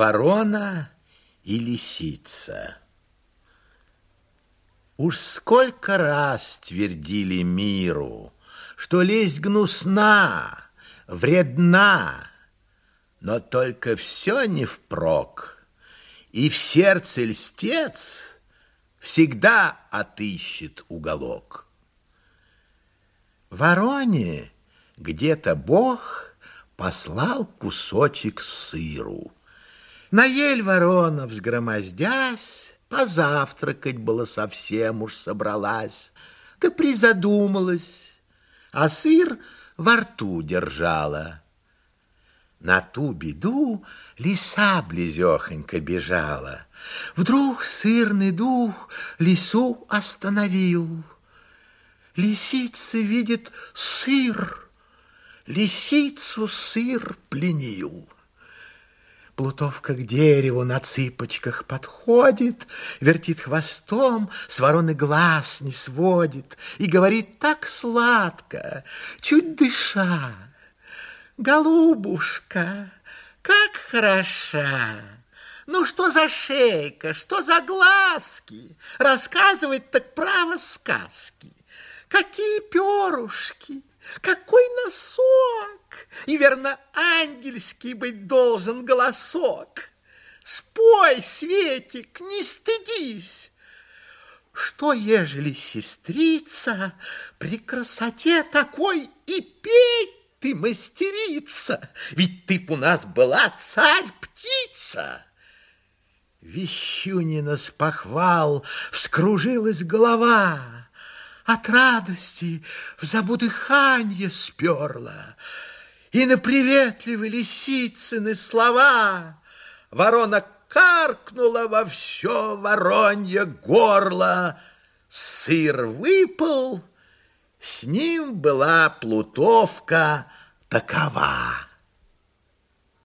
Ворона и лисица. Уж сколько раз твердили миру, что лесть гнусна, вредна, но только все не впрок, и в сердце льстец всегда отыщет уголок. Вороне где-то Бог послал кусочек сыру. Наель ворона, взгромоздясь, позавтракать было совсем уж собралась, да призадумалась, а сыр во рту держала. На ту беду лиса близехонько бежала. Вдруг сырный дух лису остановил. Лисица видит сыр, лисицу сыр пленил. Плутовка к дереву на цыпочках подходит, вертит хвостом, с вороны глаз не сводит и говорит так сладко, чуть дыша: «Голубушка, как хороша! Ну, что за шейка, что за глазки? Рассказывать так право сказки. Какие перышки, какой носок! И, верно, ангельский быть должен голосок. Спой, Светик, не стыдись! Что, ежели сестрица при красоте такой и петь ты мастерица? Ведь ты б у нас была царь-птица!» Вещунина с похвал вскружилась голова, от радости в забудыханье сперла, и на приветливые лисицыны слова ворона каркнула во все воронье горло. Сыр выпал, с ним была плутовка такова.